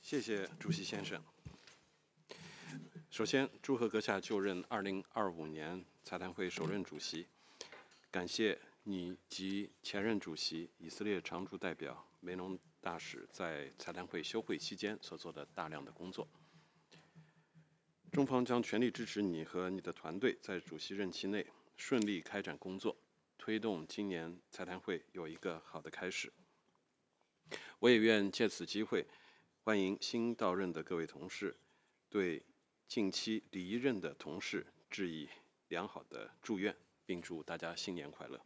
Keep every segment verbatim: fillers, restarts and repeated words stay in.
谢谢主席先生。首先，祝贺阁下就任二零二五年财谈会首任主席，感谢你及前任主席以色列常驻代表梅隆大使在财谈会休会期间所做的大量的工作。中方将全力支持你和你的团队在主席任期内顺利开展工作，推动今年财谈会有一个好的开始。我也愿借此机会欢迎新到任的各位同事，对近期离任的同事致以良好的祝愿，并祝大家新年快乐。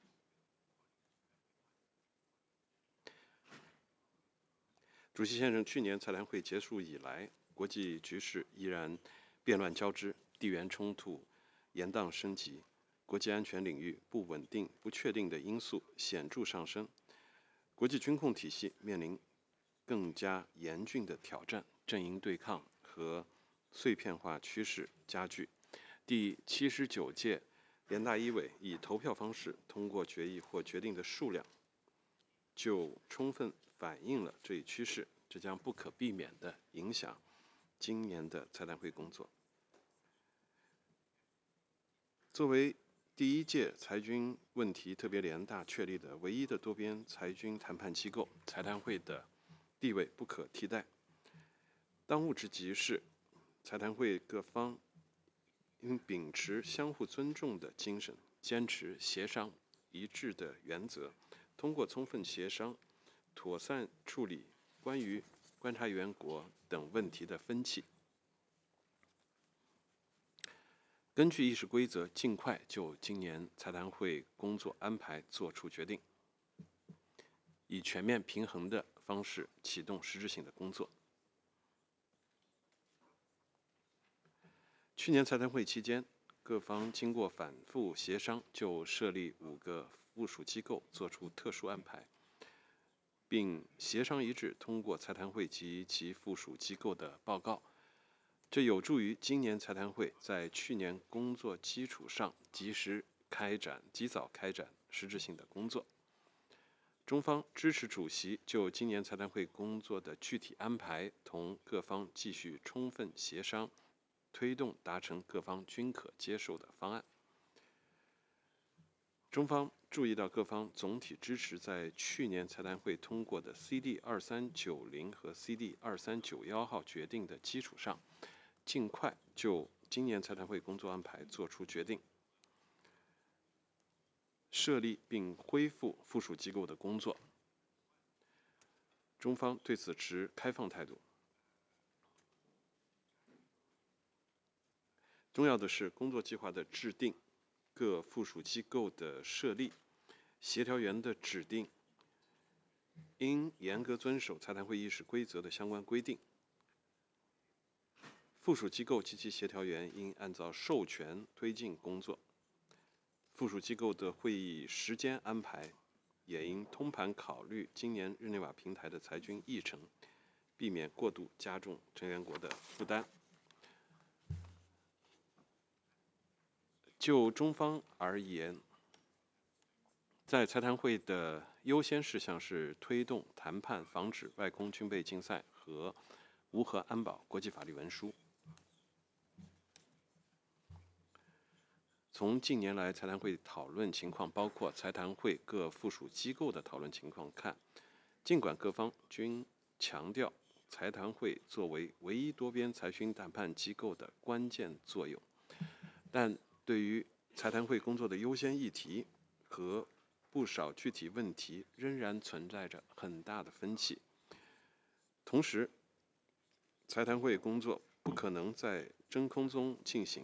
主席先生，去年财谈会结束以来，国际局势依然变乱交织，地缘冲突延宕升级，国际安全领域不稳定、不确定的因素显著上升，国际军控体系面临更加严峻的挑战，阵营对抗和碎片化趋势加剧。第七十九届联大一委以投票方式通过决议或决定的数量，就充分反映了这一趋势，这将不可避免地影响今年的财谈会工作。作为第一届财军问题特别联大确立的唯一的多边财军谈判机构，财谈会的地位不可替代。当务之急是，财谈会各方应秉持相互尊重的精神，坚持协商一致的原则，通过充分协商，妥善处理关于观察员国等问题的分歧。根据议事规则，尽快就今年财谈会工作安排作出决定，以全面平衡的方式启动实质性的工作。去年财谈会期间，各方经过反复协商，就设立五个附属机构作出特殊安排，并协商一致通过财谈会及其附属机构的报告。这有助于今年财谈会在去年工作基础上及时开展、及早开展实质性的工作。中方支持主席就今年财谈会工作的具体安排，同各方继续充分协商，推动达成各方均可接受的方案。中方注意到各方总体支持在去年财谈会通过的 C D 二三九零 和 C D 二三九一号决定的基础上，尽快就今年财谈会工作安排作出决定，设立并恢复附属机构的工作。中方对此持开放态度。重要的是，工作计划的制定、各附属机构的设立、协调员的指定，应严格遵守财谈会议事规则的相关规定。附属机构及其协调员应按照授权推进工作。附属机构的会议时间安排也应通盘考虑今年日内瓦平台的财军议程，避免过度加重成员国的负担。就中方而言，在财谈会的优先事项是推动谈判防止外空军备竞赛和无核安保国际法律文书。从近年来财谈会讨论情况，包括财谈会各附属机构的讨论情况看，尽管各方均强调财谈会作为唯一多边财军谈判机构的关键作用，但对于财谈会工作的优先议题和不少具体问题仍然存在着很大的分歧。同时，财谈会工作不可能在真空中进行。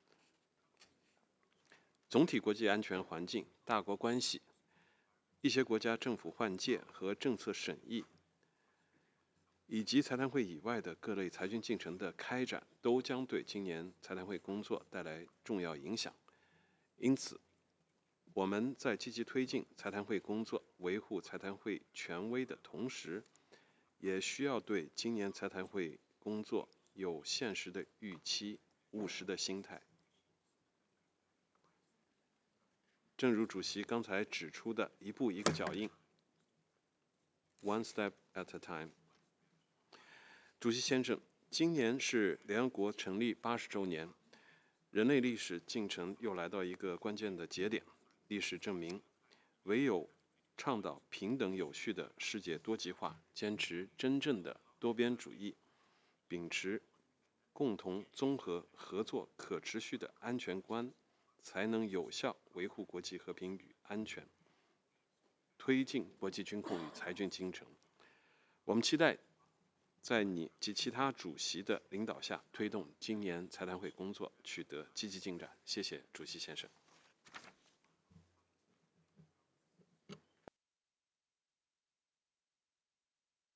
总体国际安全环境、大国关系、一些国家政府换届和政策审议，以及财谈会以外的各类财经进程的开展，都将对今年财谈会工作带来重要影响。因此，我们在积极推进财谈会工作、维护财谈会权威的同时，也需要对今年财谈会工作有现实的预期、务实的心态。正如主席刚才指出的，一步一个脚印 ，one step at a time。 主席先生，今年是联合国成立八十周年，人类历史进程又来到一个关键的节点。历史证明，唯有倡导平等有序的世界多极化，坚持真正的多边主义，秉持共同、综合、合作、可持续的安全观，才能有效维护国际和平与安全，推进国际军控与裁军进程。我们期待在你及其他主席的领导下，推动今年财谈会工作取得积极进展。谢谢主席先生。